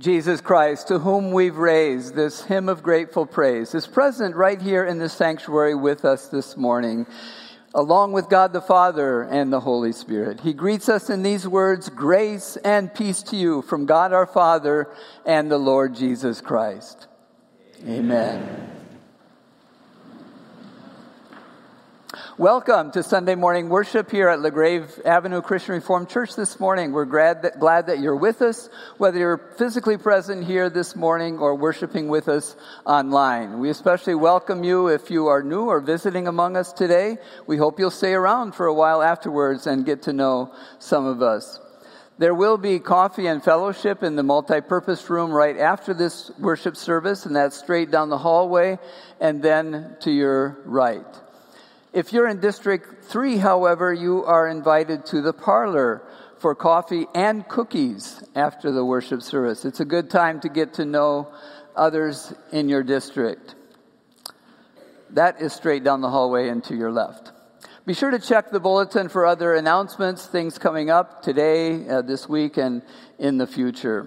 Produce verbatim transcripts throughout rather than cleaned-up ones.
Jesus Christ, to whom we've raised this hymn of grateful praise, is present right here in the sanctuary with us this morning, along with God the Father and the Holy Spirit. He greets us in these words, "Grace and peace to you from God our Father and the Lord Jesus Christ." Amen. Welcome to Sunday morning worship here at LaGrave Avenue Christian Reformed Church this morning. We're glad that, glad that you're with us, whether you're physically present here this morning or worshiping with us online. We especially welcome you if you are new or visiting among us today. We hope you'll stay around for a while afterwards and get to know some of us. There will be coffee and fellowship in the multi-purpose room right after this worship service, and that's straight down the hallway and then to your right. If you're in District three, however, you are invited to the parlor for coffee and cookies after the worship service. It's a good time to get to know others in your district. That is straight down the hallway and to your left. Be sure to check the bulletin for other announcements, things coming up today, uh, this week, and in the future.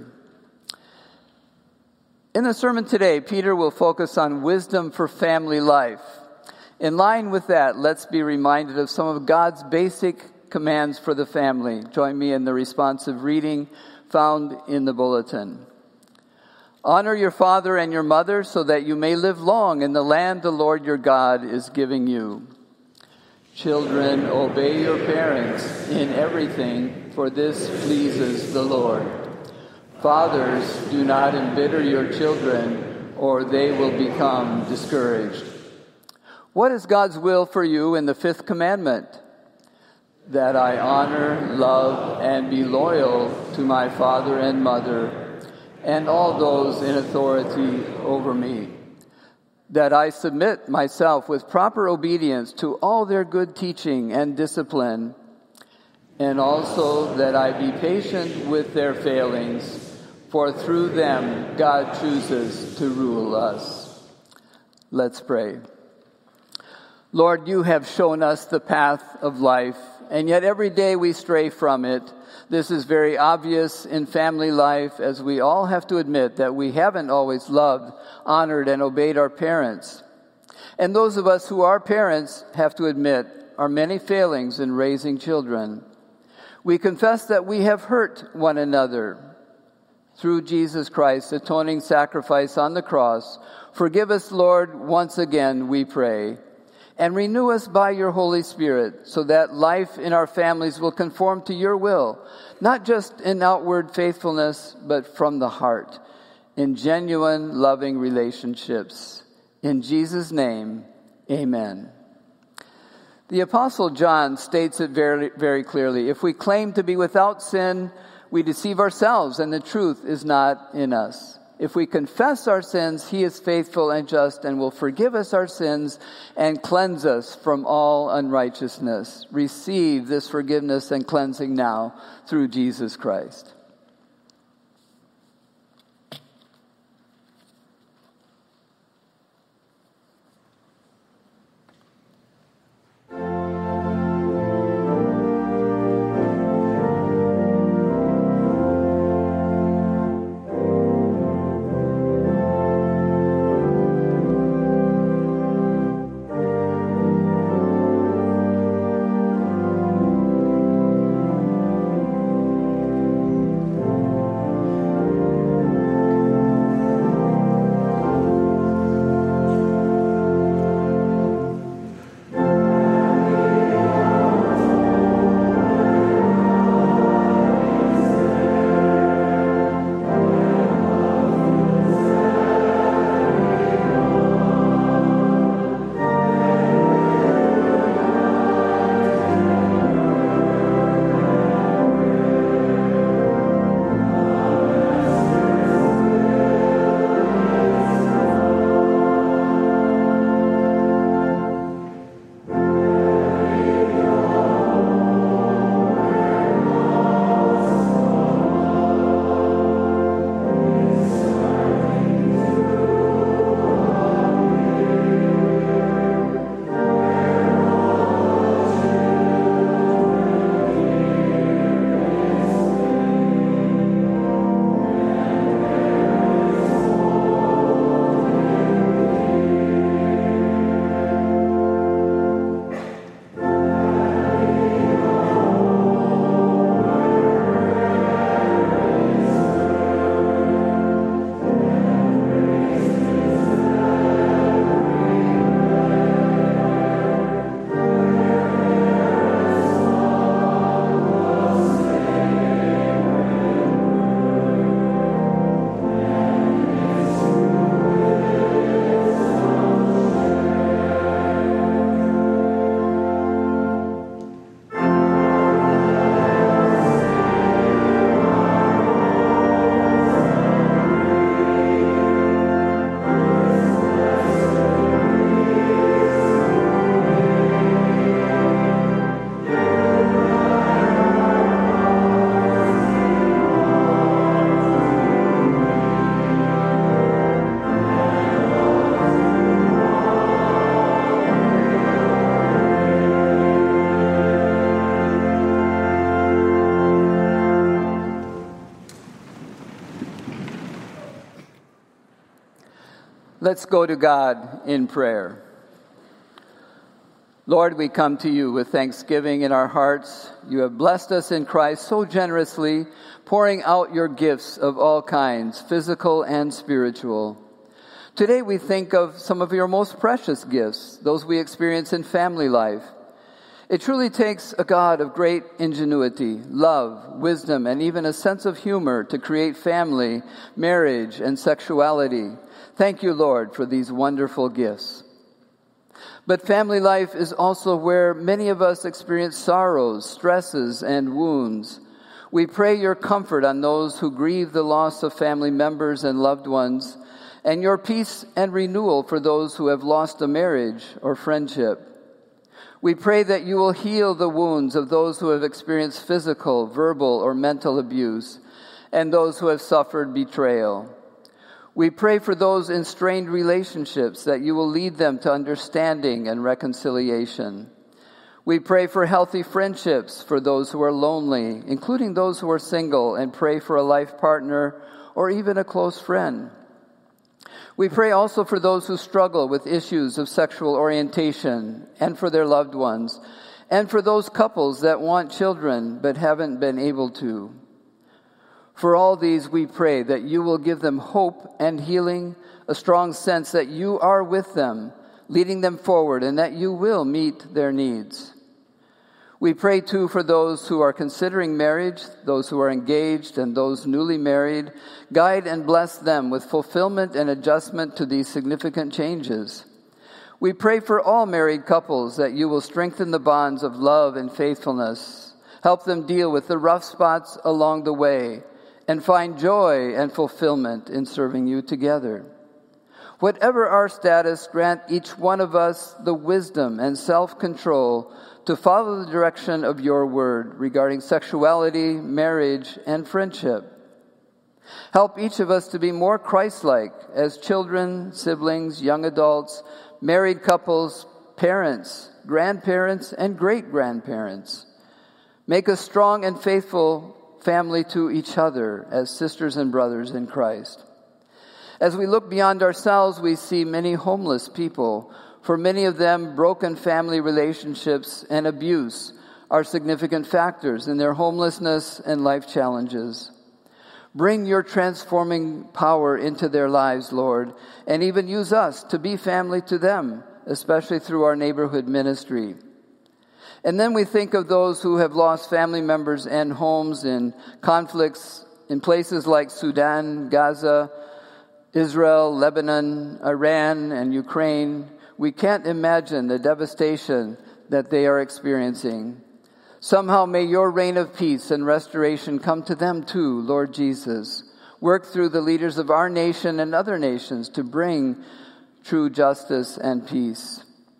In the sermon today, Peter will focus on wisdom for family life. In line with that, let's be reminded of some of God's basic commands for the family. Join me in the responsive reading found in the bulletin. Honor your father and your mother so that you may live long in the land the Lord your God is giving you. Children, obey your parents in everything, for this pleases the Lord. Fathers, do not embitter your children, or they will become discouraged. What is God's will for you in the fifth commandment? That I honor, love, and be loyal to my father and mother, and all those in authority over me. That I submit myself with proper obedience to all their good teaching and discipline, and also that I be patient with their failings, for through them God chooses to rule us. Let's pray. Lord, you have shown us the path of life, and yet every day we stray from it. This is very obvious in family life, as we all have to admit that we haven't always loved, honored, and obeyed our parents. And those of us who are parents have to admit our many failings in raising children. We confess that we have hurt one another. Through Jesus Christ's atoning sacrifice on the cross, forgive us, Lord, once again, we pray. And renew us by your Holy Spirit, so that life in our families will conform to your will, not just in outward faithfulness, but from the heart, in genuine, loving relationships. In Jesus' name, amen. The Apostle John states it very, very clearly. If we claim to be without sin, we deceive ourselves, and the truth is not in us. If we confess our sins, he is faithful and just and will forgive us our sins and cleanse us from all unrighteousness. Receive this forgiveness and cleansing now through Jesus Christ. Let's go to God in prayer. Lord, we come to you with thanksgiving in our hearts. You have blessed us in Christ so generously, pouring out your gifts of all kinds, physical and spiritual. Today we think of some of your most precious gifts, those we experience in family life. It truly takes a God of great ingenuity, love, wisdom, and even a sense of humor to create family, marriage, and sexuality. Thank you, Lord, for these wonderful gifts. But family life is also where many of us experience sorrows, stresses, and wounds. We pray your comfort on those who grieve the loss of family members and loved ones, and your peace and renewal for those who have lost a marriage or friendship. We pray that you will heal the wounds of those who have experienced physical, verbal, or mental abuse, and those who have suffered betrayal. We pray for those in strained relationships that you will lead them to understanding and reconciliation. We pray for healthy friendships for those who are lonely, including those who are single, and pray for a life partner or even a close friend. We pray also for those who struggle with issues of sexual orientation and for their loved ones, and for those couples that want children but haven't been able to. For all these, we pray that you will give them hope and healing, a strong sense that you are with them, leading them forward, and that you will meet their needs. We pray, too, for those who are considering marriage, those who are engaged, and those newly married. Guide and bless them with fulfillment and adjustment to these significant changes. We pray for all married couples that you will strengthen the bonds of love and faithfulness, help them deal with the rough spots along the way, and find joy and fulfillment in serving you together. Whatever our status, grant each one of us the wisdom and self-control to follow the direction of your word regarding sexuality, marriage, and friendship. Help each of us to be more Christ-like as children, siblings, young adults, married couples, parents, grandparents, and great-grandparents. Make us strong and faithful family to each other as sisters and brothers in Christ. As we look beyond ourselves, we see many homeless people. For many of them, broken family relationships and abuse are significant factors in their homelessness and life challenges. Bring your transforming power into their lives, Lord, and even use us to be family to them, especially through our neighborhood ministry. And then we think of those who have lost family members and homes in conflicts in places like Sudan, Gaza, Israel, Lebanon, Iran, and Ukraine. We can't imagine the devastation that they are experiencing. Somehow may your reign of peace and restoration come to them too, Lord Jesus. Work through the leaders of our nation and other nations to bring true justice and peace.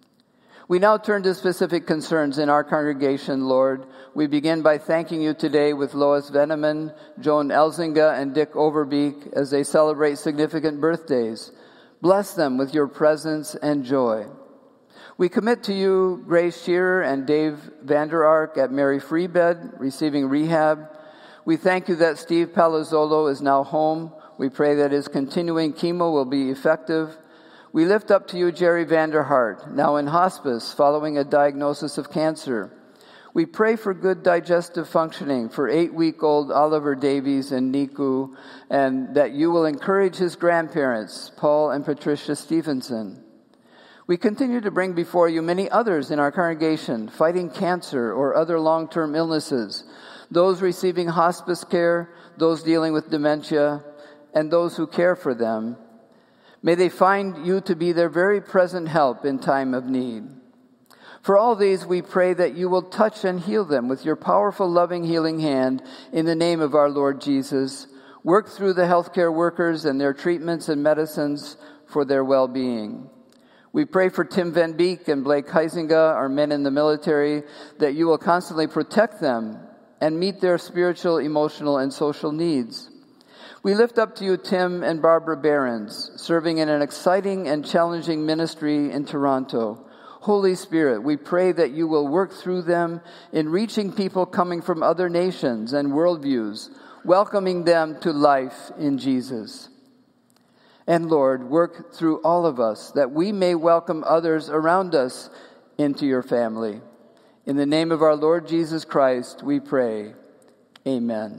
We now turn to specific concerns in our congregation, Lord. We begin by thanking you today with Lois Veneman, Joan Elzinga, and Dick Overbeek as they celebrate significant birthdays. Bless them with your presence and joy. We commit to you Grace Shearer and Dave Vander Ark at Mary Freebed, receiving rehab. We thank you that Steve Palazzolo is now home. We pray that his continuing chemo will be effective. We lift up to you Jerry Vanderhart, now in hospice following a diagnosis of cancer. We pray for good digestive functioning for eight-week-old Oliver Davies and Niku, and that you will encourage his grandparents, Paul and Patricia Stevenson. We continue to bring before you many others in our congregation fighting cancer or other long-term illnesses, those receiving hospice care, those dealing with dementia, and those who care for them. May they find you to be their very present help in time of need. For all these, we pray that you will touch and heal them with your powerful, loving, healing hand in the name of our Lord Jesus. Work through the healthcare workers and their treatments and medicines for their well-being. We pray for Tim Van Beek and Blake Huizinga, our men in the military, that you will constantly protect them and meet their spiritual, emotional, and social needs. We lift up to you Tim and Barbara Behrens, serving in an exciting and challenging ministry in Toronto. Holy Spirit, we pray that you will work through them in reaching people coming from other nations and worldviews, welcoming them to life in Jesus. And Lord, work through all of us that we may welcome others around us into your family. In the name of our Lord Jesus Christ, we pray. Amen.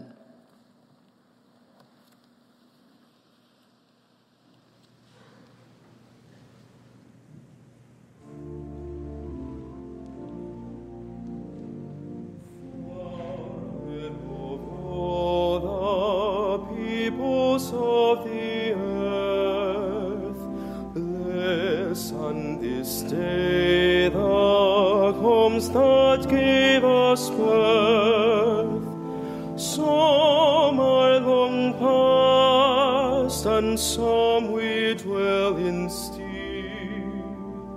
Of the earth, bless on this day the homes that gave us birth. Some are long past, and some we dwell in still.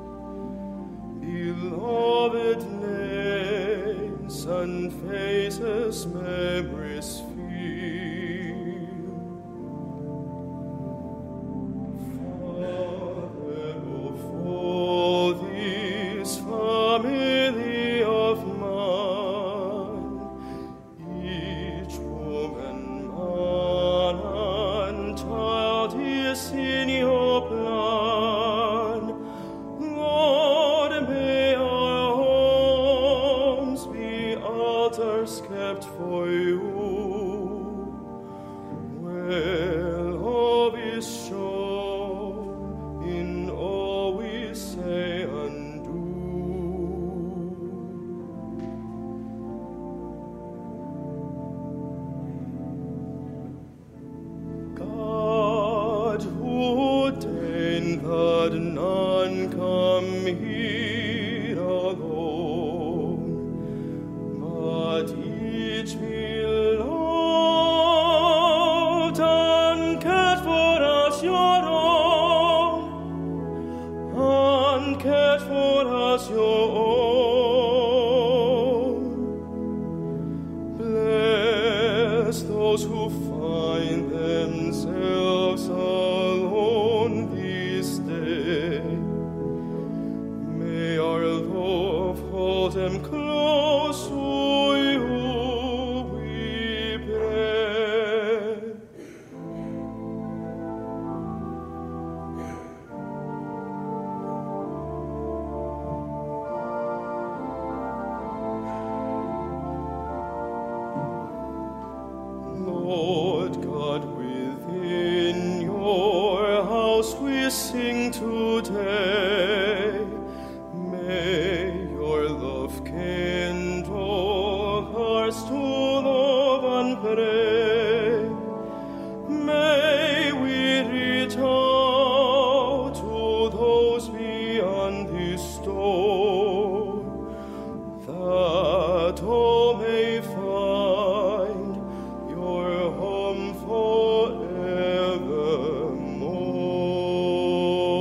Beloved names and faces, memories fill. Family of man, each woman, man, and child is in your plan. Lord, may our homes be altars kept for you, where love is shown in all we say and that none come here alone, but each be loved and cared for as your own, and cared for as your own. Bless those who find themselves alone this day. May our love hold them close to you, we pray. Lord God, within your house we sing today. May your love kindle hearts to love and pray. May we reach out to those beyond this door, that all may find your home forevermore.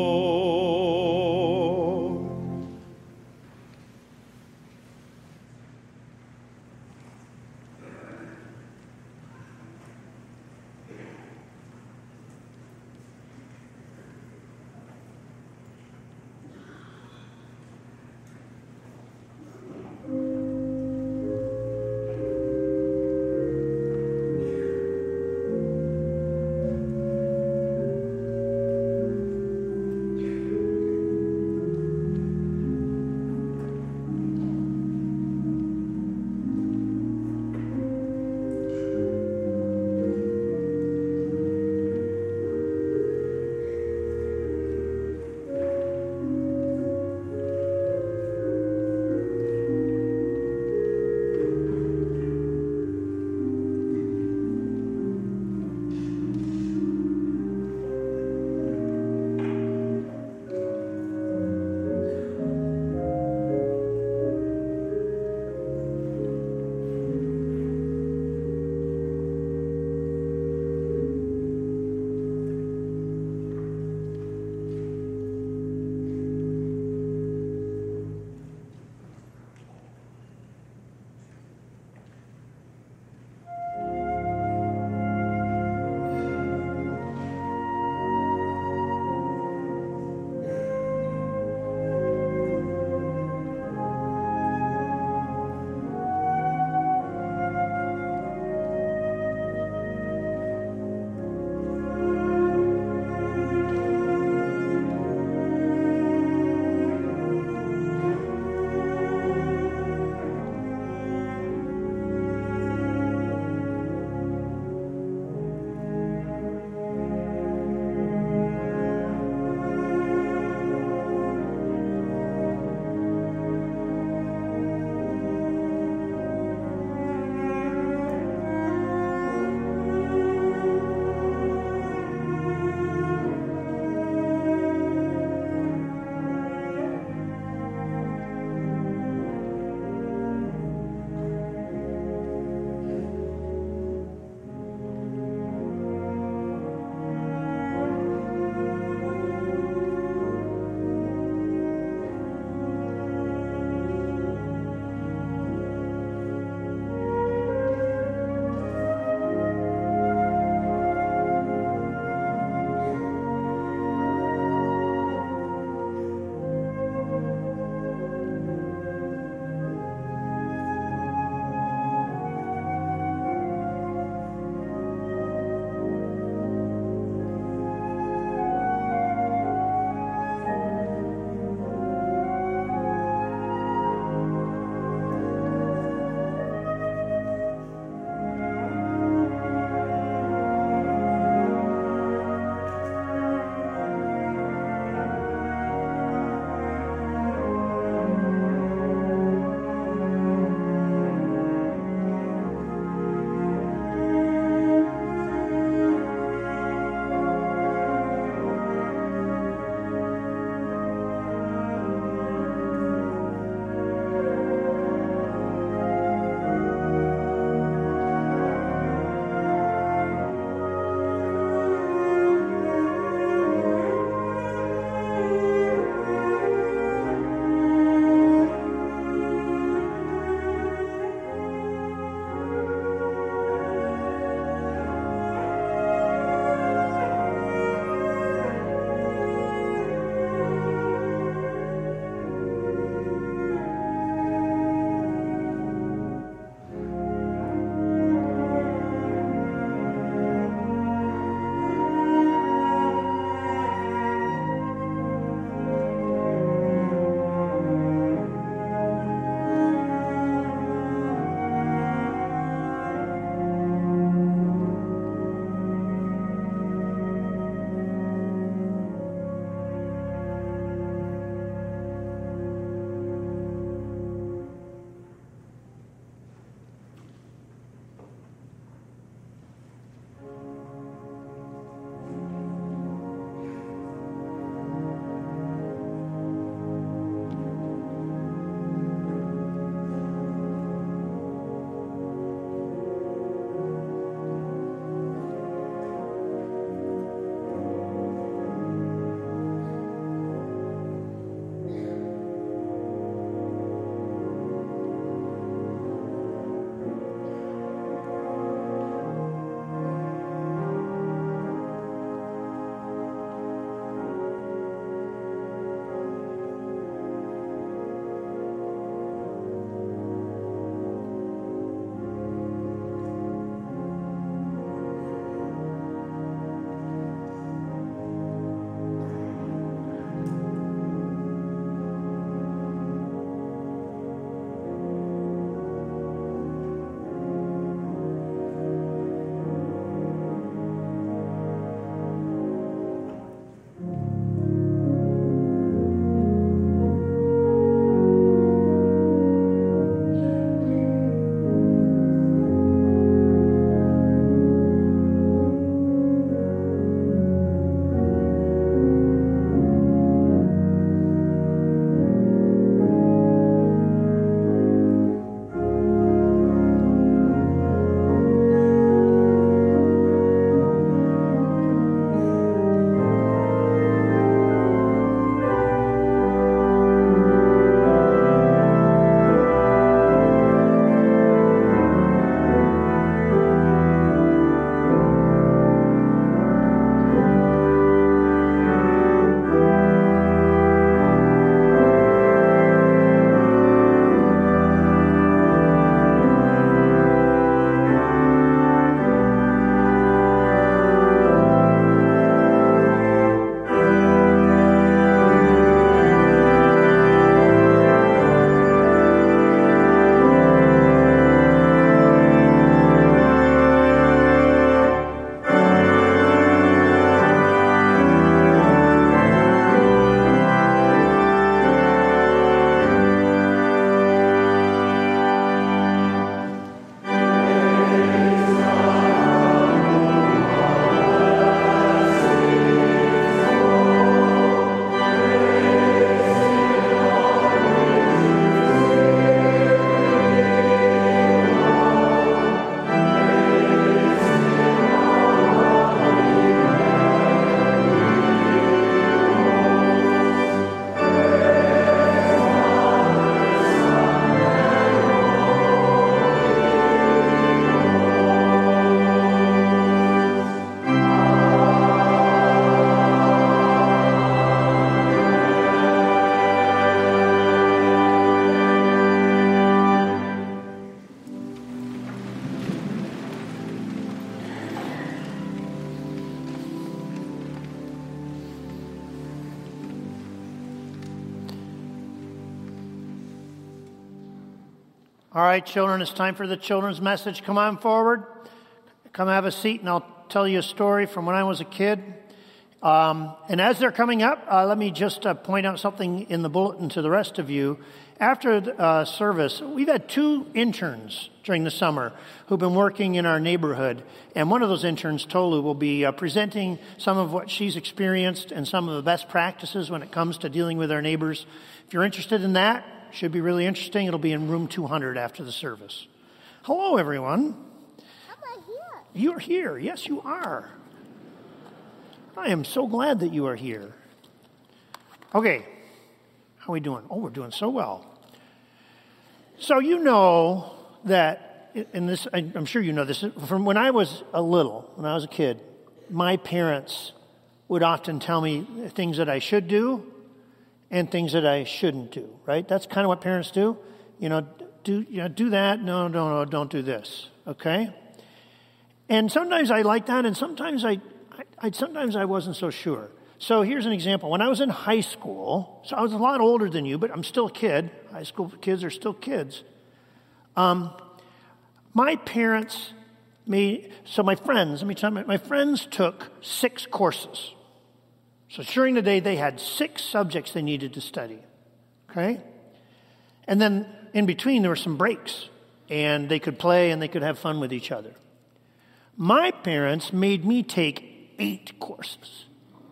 All right, children, it's time for the children's message. Come on forward. Come have a seat, and I'll tell you a story from when I was a kid. Um, and as they're coming up, uh, let me just uh, point out something in the bulletin to the rest of you. After the uh, service, we've had two interns during the summer who've been working in our neighborhood. And one of those interns, Tolu, will be uh, presenting some of what she's experienced and some of the best practices when it comes to dealing with our neighbors. If you're interested in that, should be really interesting. It'll be in room two hundred after the service. Hello, everyone. How about here? You're here. Yes, you are. I am so glad that you are here. Okay. How are we doing? Oh, we're doing so well. So you know that, and this, I'm sure you know this, from when I was a little, when I was a kid, my parents would often tell me things that I should do and things that I shouldn't do, right? That's kind of what parents do. You know, do you know, do that. No, no, no, don't do this. Okay? And sometimes I like that, and sometimes I, I, I sometimes I wasn't so sure. So here's an example. When I was in high school, so I was a lot older than you, but I'm still a kid. High school kids are still kids. Um, my parents made, so my friends, let me tell you, my friends took six courses. So during the day, they had six subjects they needed to study, okay? And then in between, there were some breaks, and they could play and they could have fun with each other. My parents made me take eight courses.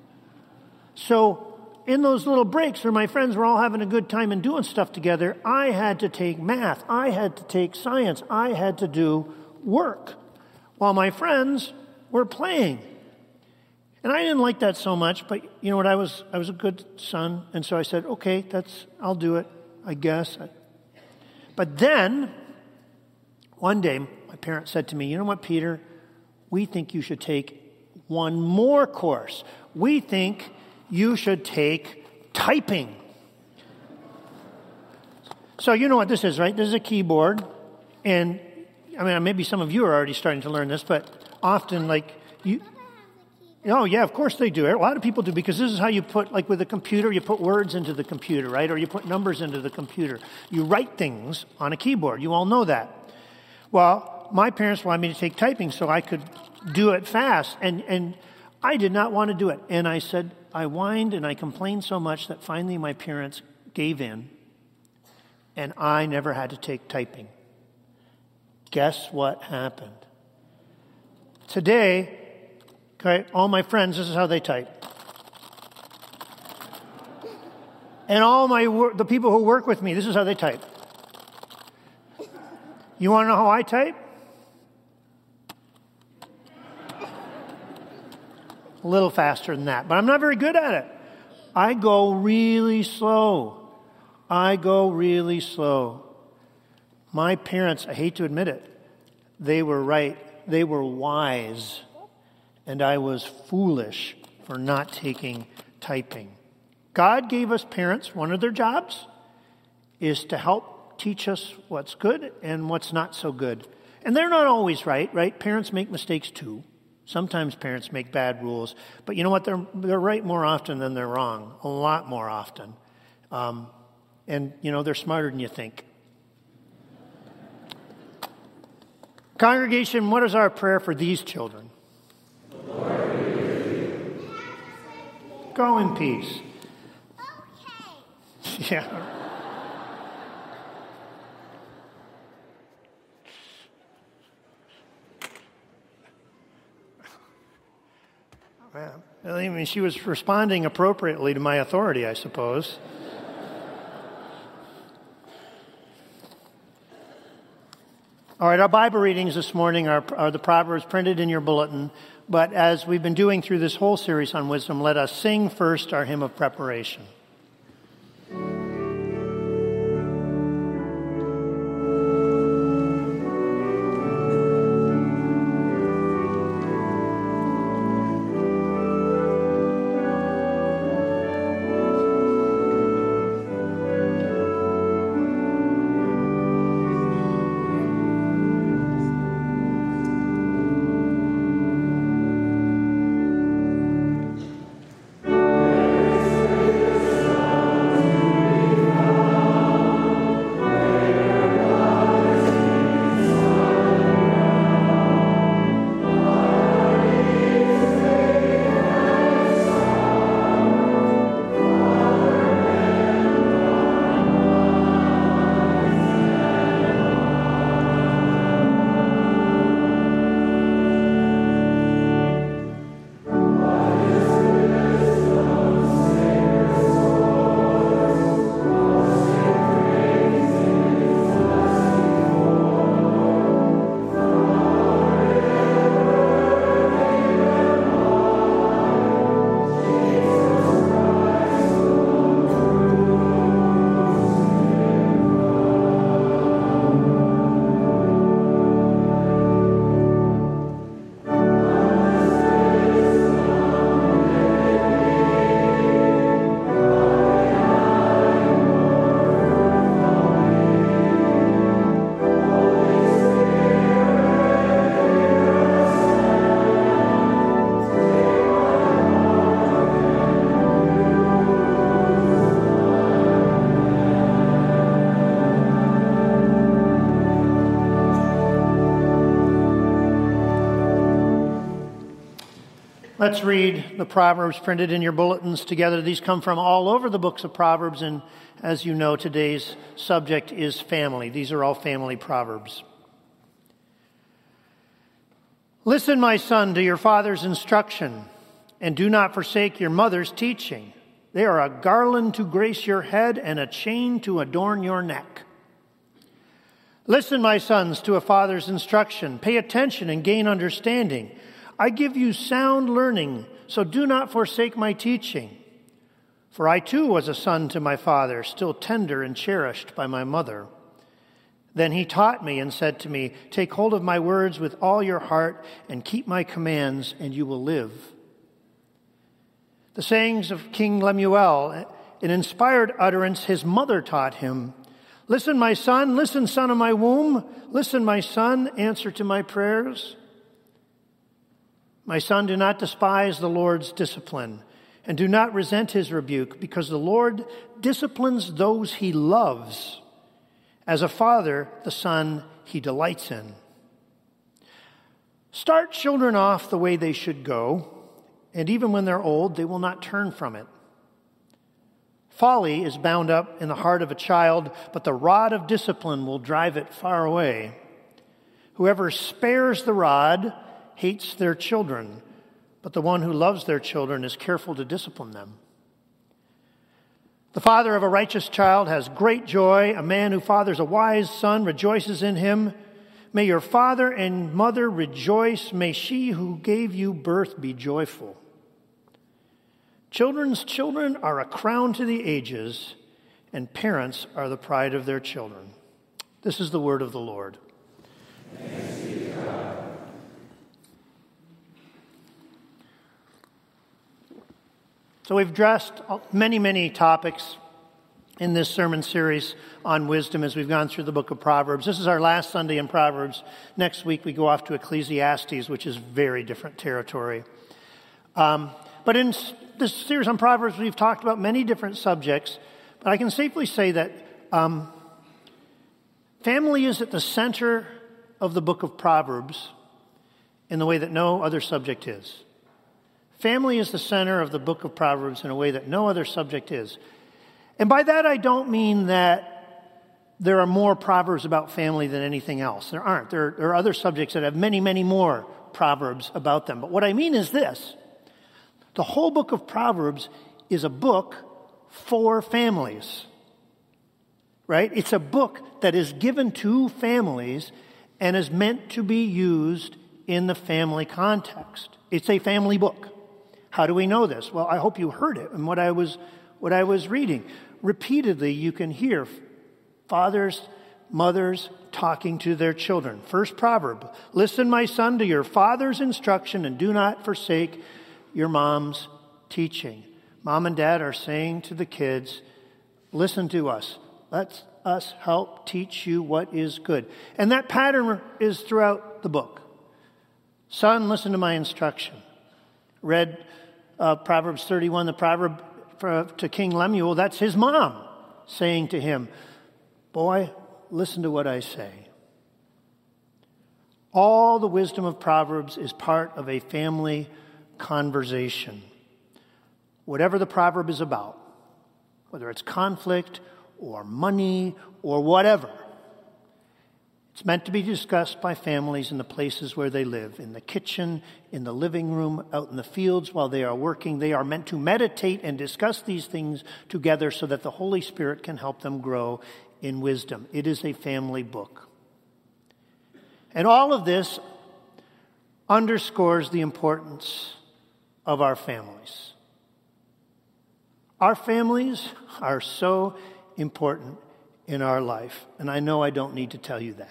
So in those little breaks where my friends were all having a good time and doing stuff together, I had to take math, I had to take science, I had to do work, while my friends were playing. And I didn't like that so much, but you know what, I was I was a good son, and so I said, okay, that's I'll do it, I guess. But then, one day, my parents said to me, you know what, Peter, we think you should take one more course. We think you should take typing. So you know what this is, right? This is a keyboard, and I mean, maybe some of you are already starting to learn this, but often, like, you... Oh, yeah, of course they do. A lot of people do, because this is how you put, like with a computer, you put words into the computer, right? Or you put numbers into the computer. You write things on a keyboard. You all know that. Well, my parents wanted me to take typing so I could do it fast, and, and I did not want to do it. And I said, I whined and I complained so much that finally my parents gave in, and I never had to take typing. Guess what happened? Today, okay, all my friends, this is how they type. And all my wor- the people who work with me, this is how they type. You want to know how I type? A little faster than that, but I'm not very good at it. I go really slow. I go really slow. My parents, I hate to admit it, they were right. They were wise. And I was foolish for not taking typing. God gave us parents, one of their jobs is to help teach us what's good and what's not so good. And they're not always right, right? Parents make mistakes too. Sometimes parents make bad rules. But you know what? They're, they're right more often than they're wrong. A lot more often. Um, and, you know, they're smarter than you think. Congregation, what is our prayer for these children? Go in peace. Okay. Yeah. Well, I mean, she was responding appropriately to my authority, I suppose. All right, our Bible readings this morning are, are the Proverbs printed in your bulletin. But as we've been doing through this whole series on wisdom, let us sing first our hymn of preparation. Let's read the Proverbs printed in your bulletins together. These come from all over the books of Proverbs, and as you know, today's subject is family. These are all family Proverbs. Listen, my son, to your father's instruction, and do not forsake your mother's teaching. They are a garland to grace your head and a chain to adorn your neck. Listen, my sons, to a father's instruction. Pay attention and gain understanding. I give you sound learning, so do not forsake my teaching. For I too was a son to my father, still tender and cherished by my mother. Then he taught me and said to me, take hold of my words with all your heart and keep my commands, and you will live. The sayings of King Lemuel, an inspired utterance his mother taught him. Listen, my son, listen, son of my womb. Listen, my son, answer to my prayers. My son, do not despise the Lord's discipline, and do not resent his rebuke, because the Lord disciplines those he loves. As a father, the son he delights in. Start children off the way they should go, and even when they're old, they will not turn from it. Folly is bound up in the heart of a child, but the rod of discipline will drive it far away. Whoever spares the rod hates their children, but the one who loves their children is careful to discipline them. The father of a righteous child has great joy. A man who fathers a wise son rejoices in him. May your father and mother rejoice. May she who gave you birth be joyful. Children's children are a crown to the ages, and parents are the pride of their children. This is the word of the Lord. Thanks be to God. So we've addressed many, many topics in this sermon series on wisdom as we've gone through the book of Proverbs. This is our last Sunday in Proverbs. Next week we go off to Ecclesiastes, which is very different territory. Um, but in this series on Proverbs, we've talked about many different subjects. But I can safely say that um, family is at the center of the book of Proverbs in the way that no other subject is. Family is the center of the book of Proverbs in a way that no other subject is. And by that I don't mean that there are more Proverbs about family than anything else. There aren't. There, there are other subjects that have many, many more Proverbs about them. But what I mean is this. The whole book of Proverbs is a book for families. Right? It's a book that is given to families and is meant to be used in the family context. It's a family book. How do we know this? Well, I hope you heard it in what I was what I was reading. Repeatedly, you can hear fathers, mothers talking to their children. First proverb, listen, my son, to your father's instruction and do not forsake your mom's teaching. Mom and dad are saying to the kids, listen to us. Let us help teach you what is good. And that pattern is throughout the book. Son, listen to my instruction. Read uh, Proverbs thirty-one, the proverb for, to King Lemuel. That's his mom saying to him, boy, listen to what I say. All the wisdom of Proverbs is part of a family conversation. Whatever the proverb is about, whether it's conflict or money or whatever, it's meant to be discussed by families in the places where they live, in the kitchen, in the living room, out in the fields while they are working. They are meant to meditate and discuss these things together so that the Holy Spirit can help them grow in wisdom. It is a family book. And all of this underscores the importance of our families. Our families are so important in our life, and I know I don't need to tell you that.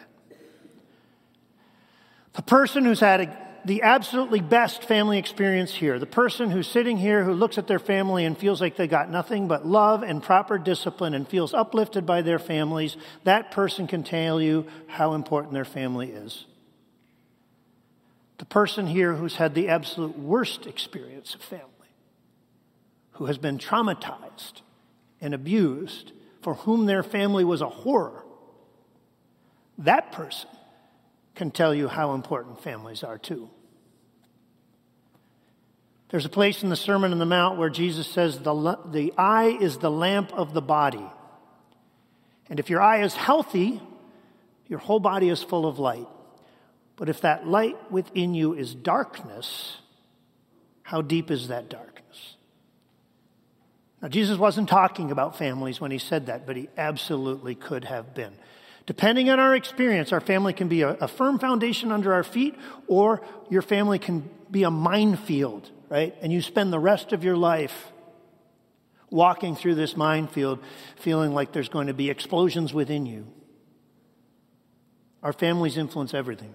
The person who's had a, the absolutely best family experience here, the person who's sitting here who looks at their family and feels like they got nothing but love and proper discipline and feels uplifted by their families, that person can tell you how important their family is. The person here who's had the absolute worst experience of family, who has been traumatized and abused, for whom their family was a horror, that person can tell you how important families are too. There's a place in the Sermon on the Mount where Jesus says the, the eye is the lamp of the body. And if your eye is healthy, your whole body is full of light. But if that light within you is darkness, how deep is that darkness? Now, Jesus wasn't talking about families when he said that, but he absolutely could have been. Depending on our experience, our family can be a, a firm foundation under our feet, or your family can be a minefield, right? And you spend the rest of your life walking through this minefield feeling like there's going to be explosions within you. Our families influence everything.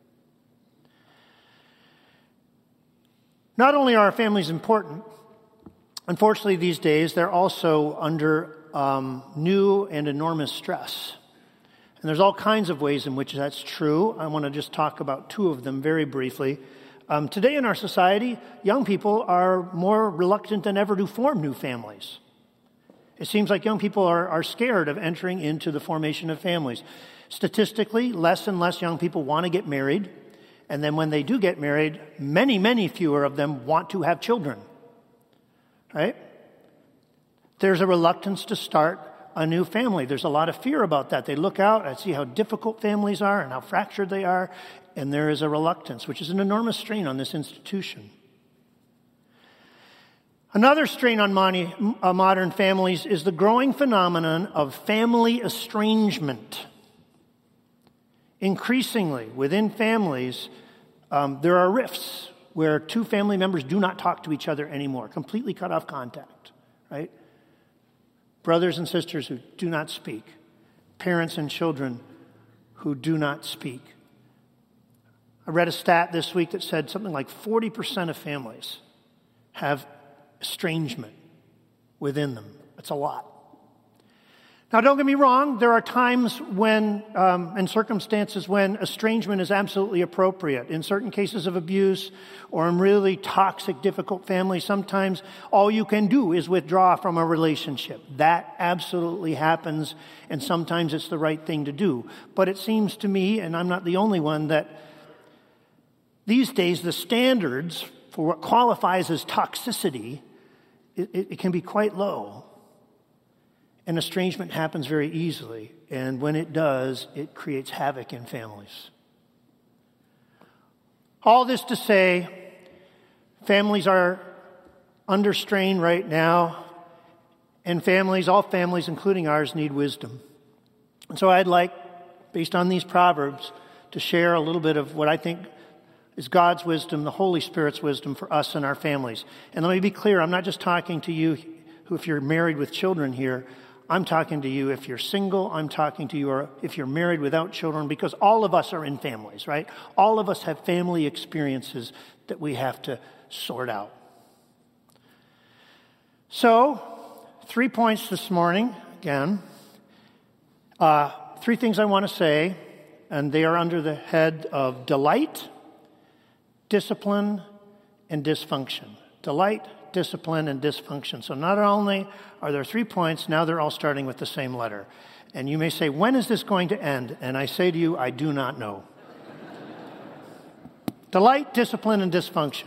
Not only are our families important, unfortunately these days they're also under um, new and enormous stress. And there's all kinds of ways in which that's true. I want to just talk about two of them very briefly. Um, today in our society, young people are more reluctant than ever to form new families. It seems like young people are, are scared of entering into the formation of families. Statistically, less and less young people want to get married. And then when they do get married, many, many fewer of them want to have children. Right? There's a reluctance to start a new family. There's a lot of fear about that. They look out and see how difficult families are and how fractured they are, and there is a reluctance, which is an enormous strain on this institution. Another strain on modern families is the growing phenomenon of family estrangement. Increasingly, within families, um, there are rifts where two family members do not talk to each other anymore, completely cut off contact, right? Brothers and sisters who do not speak. Parents and children who do not speak. I read a stat this week that said something like forty percent of families have estrangement within them. That's a lot. Now, don't get me wrong. There are times when, um, and circumstances when estrangement is absolutely appropriate. In certain cases of abuse or in really toxic, difficult families, sometimes all you can do is withdraw from a relationship. That absolutely happens, and sometimes it's the right thing to do. But it seems to me, and I'm not the only one, that these days the standards for what qualifies as toxicity, it, it can be quite low. And estrangement happens very easily. And when it does, it creates havoc in families. All this to say, families are under strain right now. And families, all families, including ours, need wisdom. And so I'd like, based on these Proverbs, to share a little bit of what I think is God's wisdom, the Holy Spirit's wisdom for us and our families. And let me be clear, I'm not just talking to you who, if you're married with children here, I'm talking to you if you're single. I'm talking to you if you're married without children, because all of us are in families, right? All of us have family experiences that we have to sort out. So, three points this morning, again. Uh, three things I want to say, and they are under the head of delight, discipline, and dysfunction. Delight, discipline, and dysfunction. So not only are there three points, now they're all starting with the same letter. And you may say, when is this going to end? And I say to you, I do not know. Delight, discipline, and dysfunction.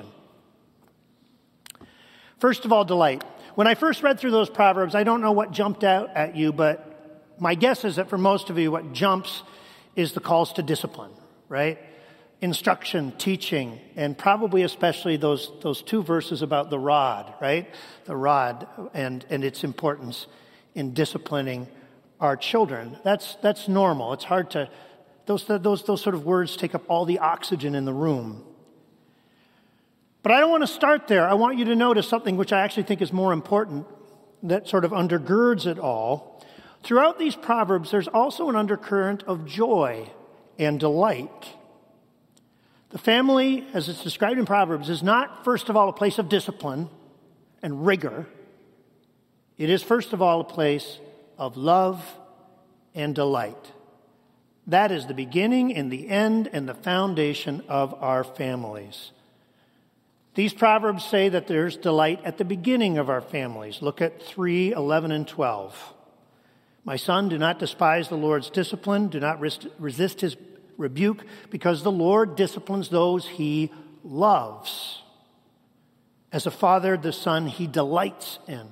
First of all, delight. When I first read through those Proverbs, I don't know what jumped out at you, but my guess is that for most of you, what jumps is the calls to discipline, right? Instruction, teaching, and probably especially those those two verses about the rod, right? The rod and, and its importance in disciplining our children. That's that's normal. It's hard to, those, those, those sort of words take up all the oxygen in the room. But I don't want to start there. I want you to notice something which I actually think is more important, that sort of undergirds it all. Throughout these Proverbs, there's also an undercurrent of joy and delight. The family, as it's described in Proverbs, is not, first of all, a place of discipline and rigor. It is, first of all, a place of love and delight. That is the beginning and the end and the foundation of our families. These Proverbs say that there's delight at the beginning of our families. Look at three, eleven, and twelve. My son, do not despise the Lord's discipline. Do not resist his rebuke, because the Lord disciplines those he loves. As a father, the son he delights in.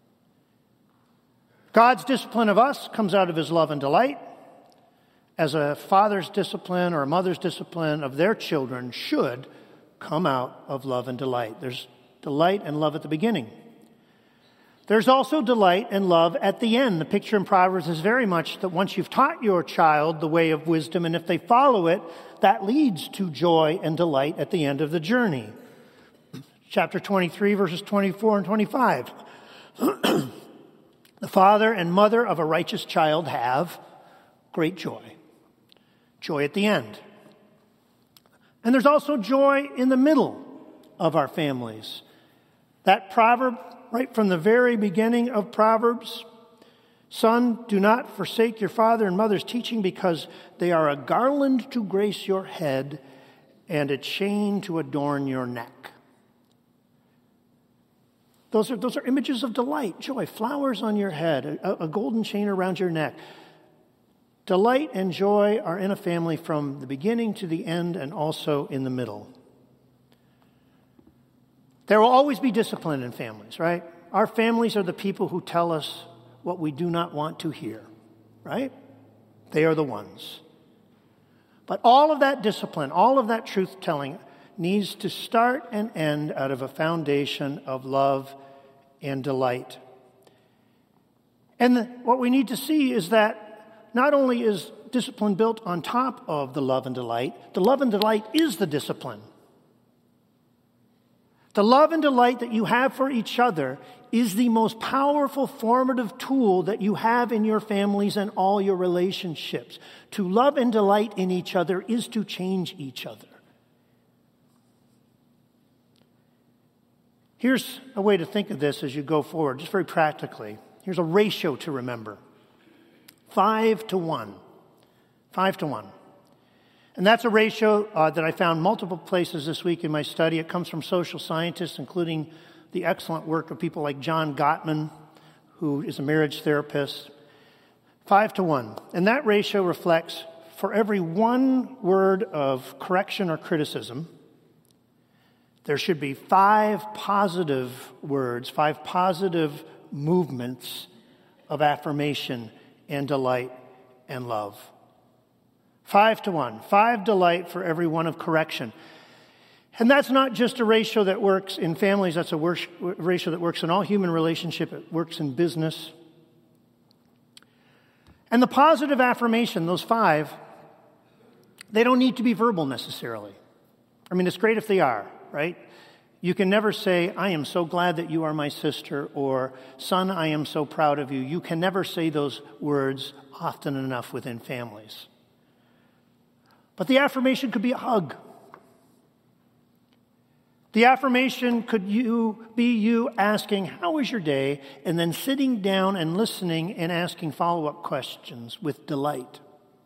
God's discipline of us comes out of his love and delight. As a father's discipline or a mother's discipline of their children should come out of love and delight. There's delight and love at the beginning. There's also delight and love at the end. The picture in Proverbs is very much that once you've taught your child the way of wisdom, and if they follow it, that leads to joy and delight at the end of the journey. Chapter twenty-three, verses twenty-four and twenty-five. The father and mother of a righteous child have great joy. Joy at the end. And there's also joy in the middle of our families. That proverb, right from the very beginning of Proverbs, son, do not forsake your father and mother's teaching, because they are a garland to grace your head and a chain to adorn your neck. Those are, those are images of delight, joy, flowers on your head, a, a golden chain around your neck. Delight and joy are in a family from the beginning to the end and also in the middle. There will always be discipline in families, right? Our families are the people who tell us what we do not want to hear, right? They are the ones. But all of that discipline, all of that truth-telling needs to start and end out of a foundation of love and delight. And the, what we need to see is that not only is discipline built on top of the love and delight, the love and delight is the discipline. The love and delight that you have for each other is the most powerful formative tool that you have in your families and all your relationships. To love and delight in each other is to change each other. Here's a way to think of this as you go forward, just very practically. Here's a ratio to remember. Five to one. Five to one. And that's a ratio uh, that I found multiple places this week in my study. It comes from social scientists, including the excellent work of people like John Gottman, who is a marriage therapist. Five to one. And that ratio reflects, for every one word of correction or criticism, there should be five positive words, five positive movements of affirmation and delight and love. Five to one. Five delight for every one of correction. And that's not just a ratio that works in families. That's a ratio that works in all human relationship. It works in business. And the positive affirmation, those five, they don't need to be verbal necessarily. I mean, it's great if they are, right? You can never say, I am so glad that you are my sister, or son, I am so proud of you. You can never say those words often enough within families. But the affirmation could be a hug. The affirmation could you be you asking, how was your day? And then sitting down and listening and asking follow-up questions with delight.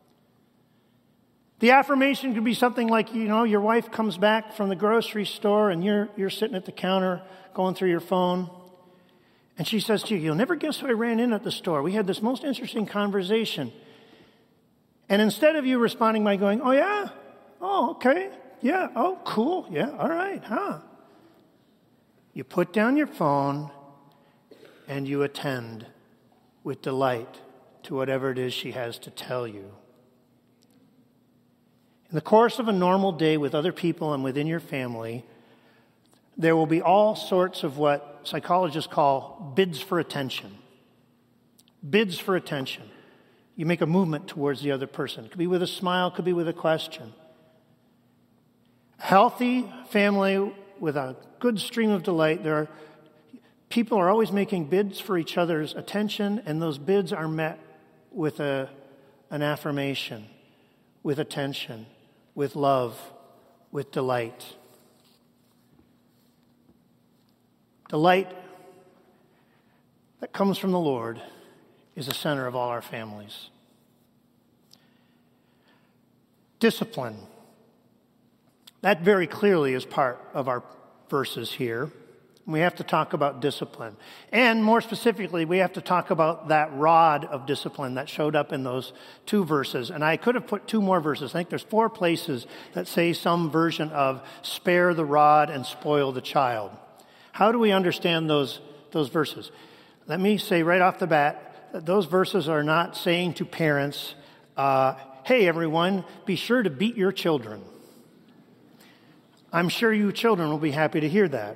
The affirmation could be something like, you know, your wife comes back from the grocery store and you're you're sitting at the counter going through your phone. And she says to you, you'll never guess who I ran in at the store. We had this most interesting conversation. And instead of you responding by going, oh, yeah? Oh, okay. Yeah. Oh, cool. Yeah. All right. Huh? You put down your phone and you attend with delight to whatever it is she has to tell you. In the course of a normal day with other people and within your family, there will be all sorts of what psychologists call bids for attention. Bids for attention. You make a movement towards the other person. It could be with a smile, it could be with a question. A healthy family with a good stream of delight, there are people are always making bids for each other's attention, and those bids are met with a, an affirmation, with attention, with love, with delight. Delight that comes from the Lord is the center of all our families. Discipline. That very clearly is part of our verses here. We have to talk about discipline. And more specifically, we have to talk about that rod of discipline that showed up in those two verses. And I could have put two more verses. I think there's four places that say some version of spare the rod and spoil the child. How do we understand those, those verses? Let me say right off the bat that those verses are not saying to parents, uh, hey, everyone, be sure to beat your children. I'm sure you children will be happy to hear that.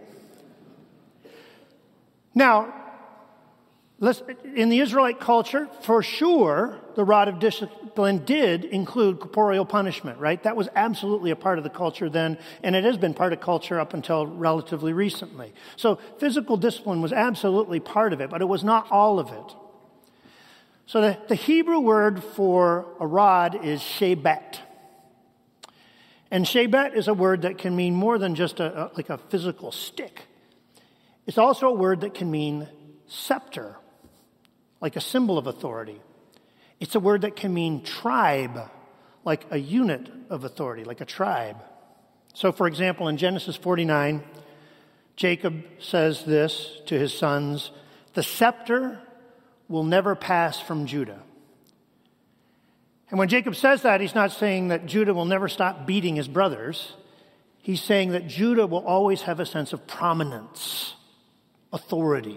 Now, let's, in the Israelite culture, for sure, the rod of discipline did include corporeal punishment, right? That was absolutely a part of the culture then, and it has been part of culture up until relatively recently. So physical discipline was absolutely part of it, but it was not all of it. So the, the Hebrew word for a rod is shebet. And shebet is a word that can mean more than just a, a like a physical stick. It's also a word that can mean scepter, like a symbol of authority. It's a word that can mean tribe, like a unit of authority, like a tribe. So, for example, in Genesis forty-nine, Jacob says this to his sons, "The scepter will never pass from Judah." And when Jacob says that, he's not saying that Judah will never stop beating his brothers. He's saying that Judah will always have a sense of prominence, authority.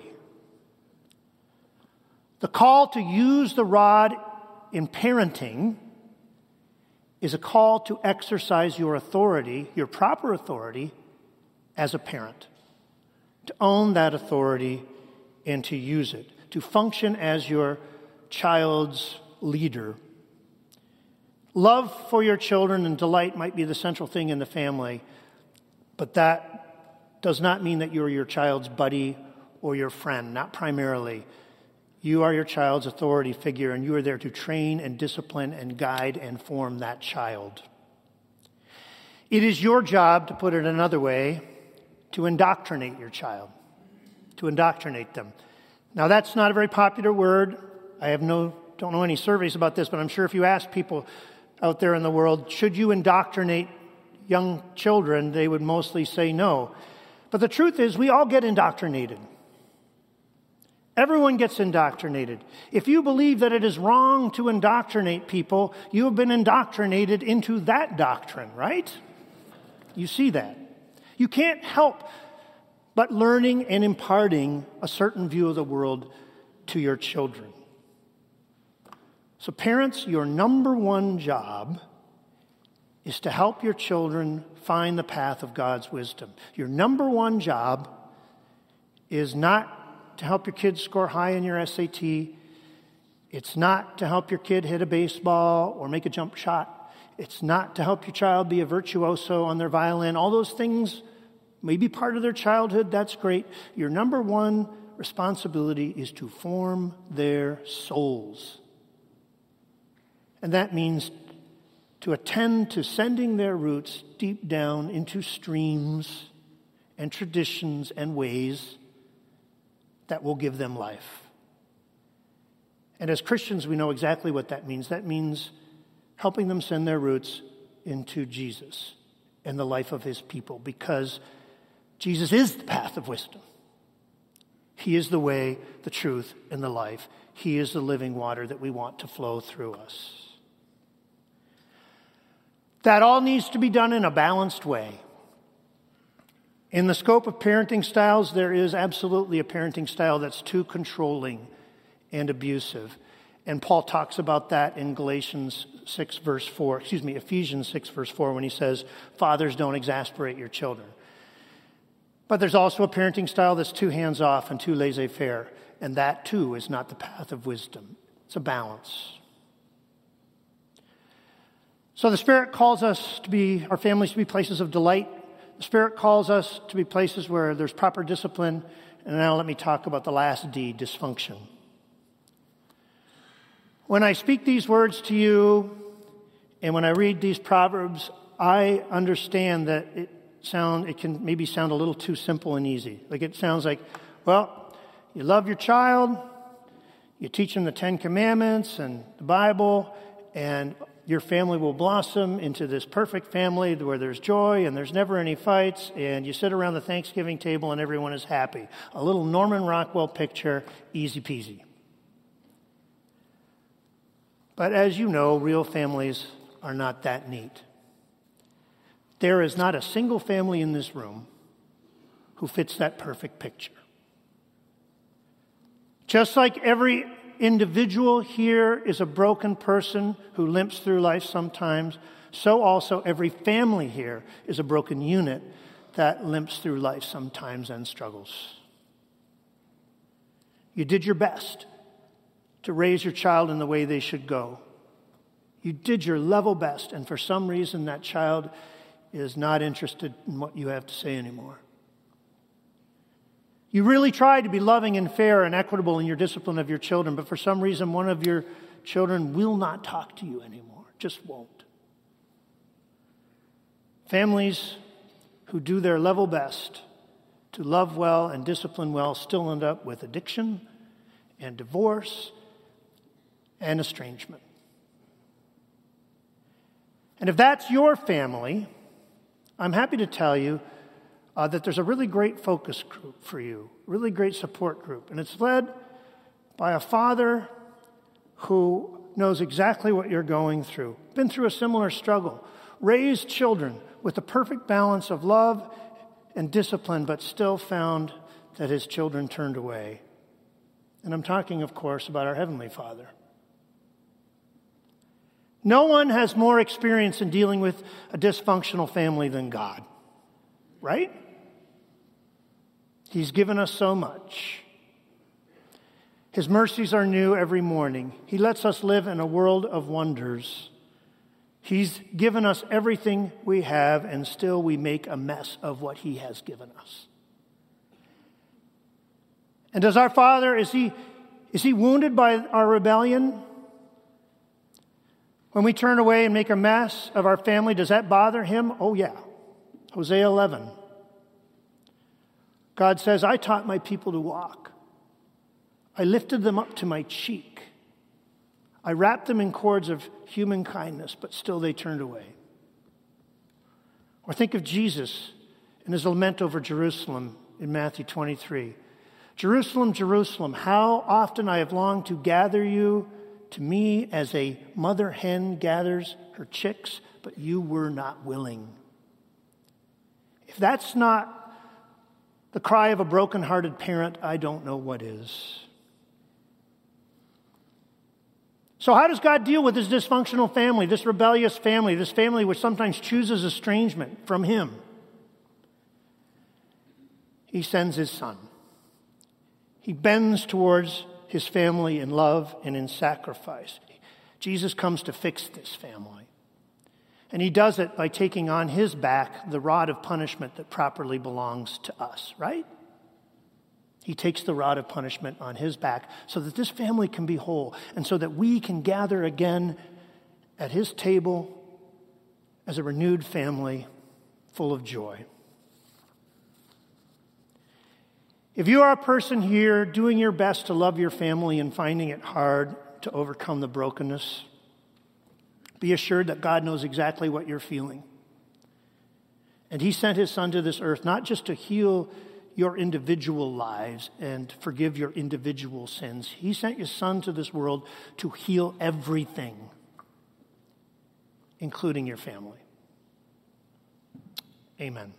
The call to use the rod in parenting is a call to exercise your authority, your proper authority, as a parent. To own that authority and to use it. To function as your child's leader. Love for your children and delight might be the central thing in the family, but that does not mean that you're your child's buddy or your friend, not primarily. You are your child's authority figure, and you are there to train and discipline and guide and form that child. It is your job, to put it another way, to indoctrinate your child, to indoctrinate them. Now, that's not a very popular word. I have no, don't know any surveys about this, but I'm sure if you ask people out there in the world, should you indoctrinate young children, they would mostly say no. But the truth is, we all get indoctrinated. Everyone gets indoctrinated. If you believe that it is wrong to indoctrinate people, you have been indoctrinated into that doctrine, right? You see that. You can't help but learning and imparting a certain view of the world to your children. So parents, your number one job is to help your children find the path of God's wisdom. Your number one job is not to help your kids score high in your S A T. It's not to help your kid hit a baseball or make a jump shot. It's not to help your child be a virtuoso on their violin. All those things may be part of their childhood. That's great. Your number one responsibility is to form their souls. And that means to attend to sending their roots deep down into streams and traditions and ways that will give them life. And as Christians, we know exactly what that means. That means helping them send their roots into Jesus and the life of his people, because Jesus is the path of wisdom. He is the way, the truth, and the life. He is the living water that we want to flow through us. That all needs to be done in a balanced way. In the scope of parenting styles, there is absolutely a parenting style that's too controlling and abusive. And Paul talks about that in Galatians six, verse four, excuse me, Ephesians six, verse four, when he says, fathers, don't exasperate your children. But there's also a parenting style that's too hands-off and too laissez-faire. And that, too, is not the path of wisdom. It's a balance. So the Spirit calls us to be, our families to be places of delight. The Spirit calls us to be places where there's proper discipline. And now let me talk about the last D, dysfunction. When I speak these words to you, and when I read these Proverbs, I understand that it sound it can maybe sound a little too simple and easy. Like it sounds like, well, you love your child, you teach them the Ten Commandments and the Bible, and your family will blossom into this perfect family where there's joy and there's never any fights, and you sit around the Thanksgiving table and everyone is happy. A little Norman Rockwell picture, easy peasy. But as you know, real families are not that neat. There is not a single family in this room who fits that perfect picture. Just like every individual here is a broken person who limps through life sometimes, so also every family here is a broken unit that limps through life sometimes and struggles. You did your best to raise your child in the way they should go. You did your level best, and for some reason that child is not interested in what you have to say anymore. You really tried to be loving and fair and equitable in your discipline of your children, but for some reason one of your children will not talk to you anymore, just won't. Families who do their level best to love well and discipline well still end up with addiction and divorce and estrangement. And if that's your family, I'm happy to tell you uh, that there's a really great focus group for you, really great support group. And it's led by a father who knows exactly what you're going through, been through a similar struggle, raised children with the perfect balance of love and discipline, but still found that his children turned away. And I'm talking, of course, about our Heavenly Father. No one has more experience in dealing with a dysfunctional family than God, right? He's given us so much. His mercies are new every morning. He lets us live in a world of wonders. He's given us everything we have, and still we make a mess of what He has given us. And does our Father, is He, is he wounded by our rebellion? When we turn away and make a mess of our family, does that bother Him? Oh yeah. Hosea eleven. God says, I taught my people to walk. I lifted them up to my cheek. I wrapped them in cords of human kindness, but still they turned away. Or think of Jesus in His lament over Jerusalem in Matthew twenty-three. Jerusalem, Jerusalem, how often I have longed to gather you to me as a mother hen gathers her chicks, but you were not willing. If that's not the cry of a broken-hearted parent, I don't know what is. So how does God deal with this dysfunctional family, this rebellious family, this family which sometimes chooses estrangement from Him? He sends His Son. He bends towards His family in love and in sacrifice. Jesus comes to fix this family. And He does it by taking on His back the rod of punishment that properly belongs to us, right? He takes the rod of punishment on His back so that this family can be whole and so that we can gather again at His table as a renewed family full of joy. If you are a person here doing your best to love your family and finding it hard to overcome the brokenness, be assured that God knows exactly what you're feeling. And He sent His Son to this earth not just to heal your individual lives and forgive your individual sins. He sent His Son to this world to heal everything, including your family. Amen.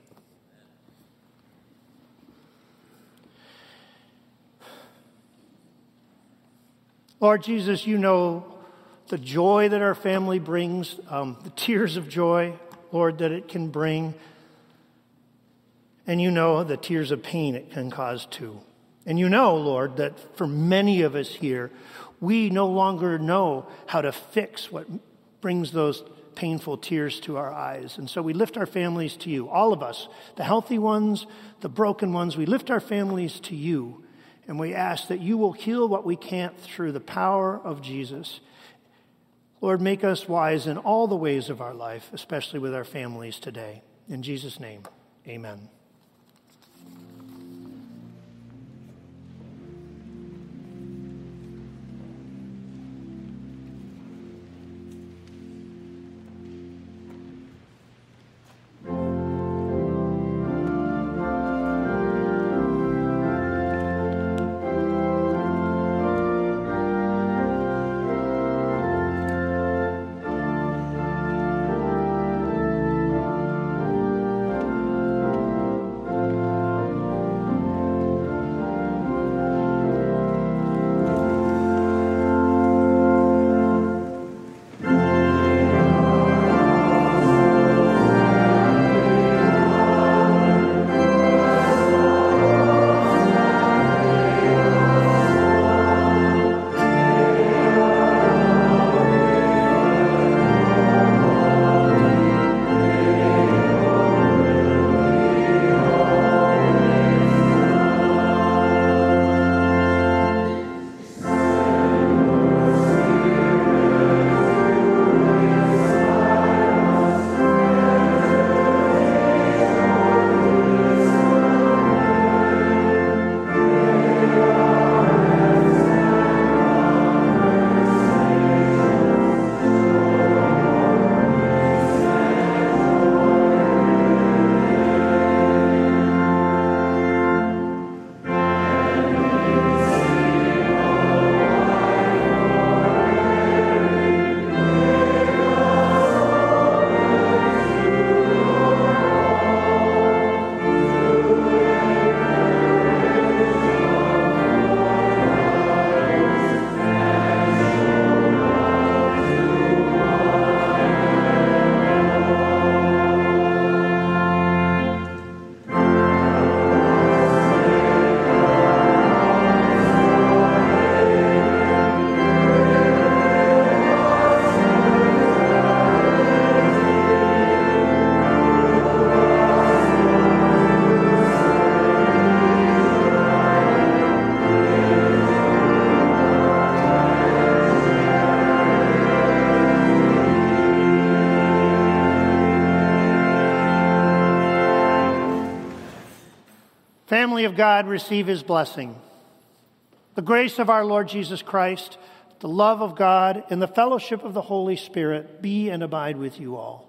Lord Jesus, you know the joy that our family brings, um, the tears of joy, Lord, that it can bring. And you know the tears of pain it can cause too. And you know, Lord, that for many of us here, we no longer know how to fix what brings those painful tears to our eyes. And so we lift our families to you, all of us, the healthy ones, the broken ones, we lift our families to you. And we ask that you will heal what we can't through the power of Jesus. Lord, make us wise in all the ways of our life, especially with our families today. In Jesus' name, amen. Family of God, receive his blessing. The grace of our Lord Jesus Christ, the love of God, and the fellowship of the Holy Spirit be and abide with you all.